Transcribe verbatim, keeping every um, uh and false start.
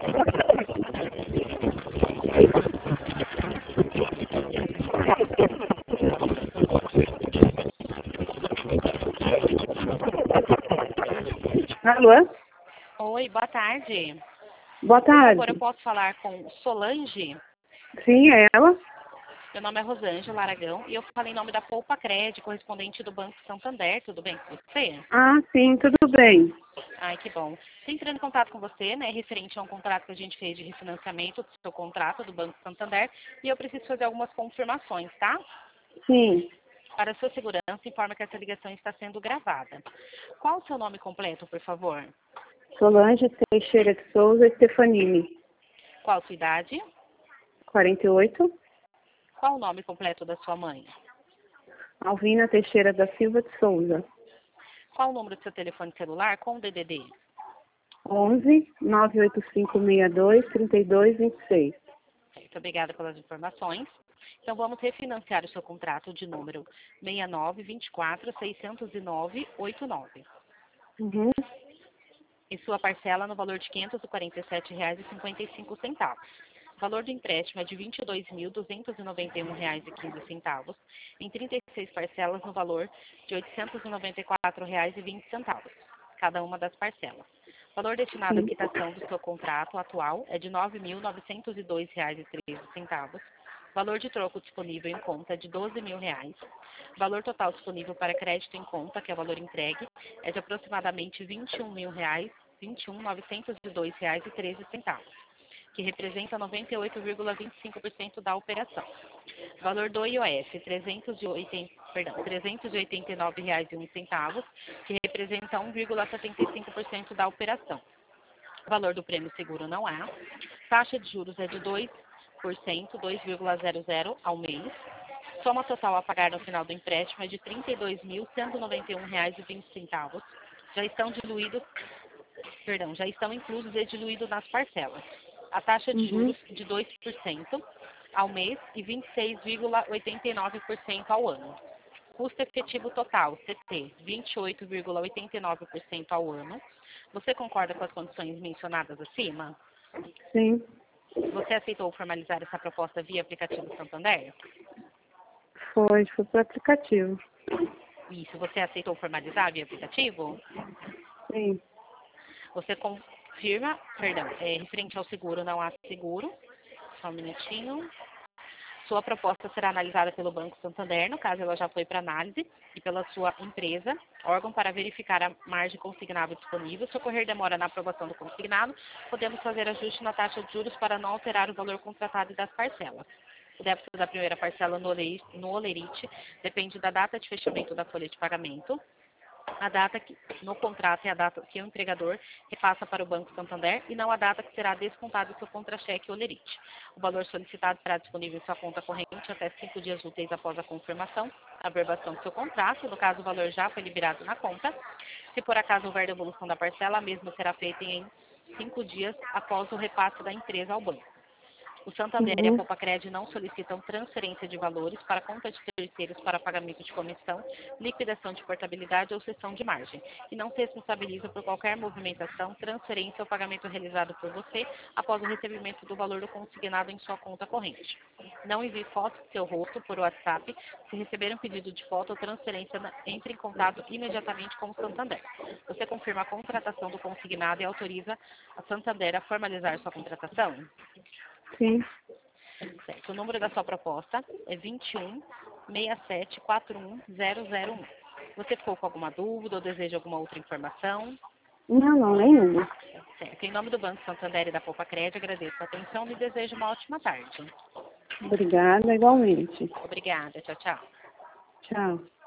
Alô? Oi, boa tarde. Boa Por favor, eu tarde. posso falar com Solange? Sim, é ela? Meu nome é Rosângela Aragão e eu falei em nome da Poupa Cred, correspondente do Banco Santander. Tudo bem com você? Ah, sim, tudo bem. Ai, que bom. Estou entrando em contato com você, né, referente a um contrato que a gente fez de refinanciamento do seu contrato do Banco Santander e eu preciso fazer algumas confirmações, tá? Sim. Para sua segurança, informa que essa ligação está sendo gravada. Qual o seu nome completo, por favor? Solange Teixeira de Souza Stefanini. Qual a sua idade? quarenta e oito. Qual o nome completo da sua mãe? Alvina Teixeira da Silva de Souza. Qual o número do seu telefone celular com o D D D? onze, nove oito cinco seis dois, três dois dois seis. Muito obrigada pelas informações. Então, vamos refinanciar o seu contrato de número seis nove dois quatro, seis zero nove, oito nove. Uhum. E sua parcela no valor de quinhentos e quarenta e sete reais e cinquenta e cinco centavos. O valor do empréstimo é de vinte e dois mil, duzentos e noventa e um reais e quinze centavos, em trinta e seis parcelas no valor de oitocentos e noventa e quatro reais e vinte centavos, cada uma das parcelas. O valor destinado à Sim. quitação do seu contrato atual é de nove mil, novecentos e dois reais e treze centavos. Valor de troco disponível em conta é de doze mil reais. Valor total disponível para crédito em conta, que é o valor entregue, é de aproximadamente vinte e um mil reais, vinte e um mil, novecentos e dois reais e treze centavos, que representa noventa e oito vírgula vinte e cinco por cento da operação. Valor do I O F, trezentos e oitenta, perdão, trezentos e oitenta e nove reais e um centavo, que representa um vírgula setenta e cinco por cento da operação. Valor do prêmio seguro não há. Taxa de juros é de dois por cento, dois vírgula zero zero ao mês. Soma total a pagar no final do empréstimo é de trinta e dois mil, cento e noventa e um reais e vinte centavos. Já estão diluídos, perdão, já estão inclusos e diluídos nas parcelas. A taxa de Uhum. juros de dois por cento ao mês e vinte e seis vírgula oitenta e nove por cento ao ano. Custo efetivo total, C T, vinte e oito vírgula oitenta e nove por cento ao ano. Você concorda com as condições mencionadas acima? Sim. Você aceitou formalizar essa proposta via aplicativo Santander? Foi, foi pro aplicativo. Isso, você aceitou formalizar via aplicativo? Sim. Você confirma, perdão, é, referente ao seguro, não há seguro. Só um minutinho. Sua proposta será analisada pelo Banco Santander, no caso ela já foi para análise, e pela sua empresa, órgão para verificar a margem consignável disponível. Se ocorrer demora na aprovação do consignado, podemos fazer ajuste na taxa de juros para não alterar o valor contratado e das parcelas. O débito da primeira parcela no olerite, no olerite depende da data de fechamento da folha de pagamento. A data que, no contrato é a data que o entregador repassa para o Banco Santander e não a data que será descontado do seu contra-cheque ou olerite. O valor solicitado será disponível em sua conta corrente até cinco dias úteis após a confirmação, a averbação do seu contrato. No caso, o valor já foi liberado na conta. Se por acaso houver devolução da parcela, a mesma será feita em cinco dias após o repasse da empresa ao banco. O Santander e a Uhum. Poupa Cred não solicitam transferência de valores para conta de terceiros para pagamento de comissão, liquidação de portabilidade ou cessão de margem, e não se responsabiliza por qualquer movimentação, transferência ou pagamento realizado por você após o recebimento do valor do consignado em sua conta corrente. Não envie foto de seu rosto por WhatsApp. Se receber um pedido de foto ou transferência, entre em contato imediatamente com o Santander. Você confirma a contratação do consignado e autoriza a Santander a formalizar sua contratação? Sim. Certo. O número da sua proposta é vinte e um, seis sete quatro um, zero zero um. Você ficou com alguma dúvida ou deseja alguma outra informação? Não, não, nenhuma. Certo. Em nome do Banco Santander e da Poupa Cred, agradeço a atenção e desejo uma ótima tarde. Obrigada, igualmente. Obrigada. Tchau, tchau. Tchau.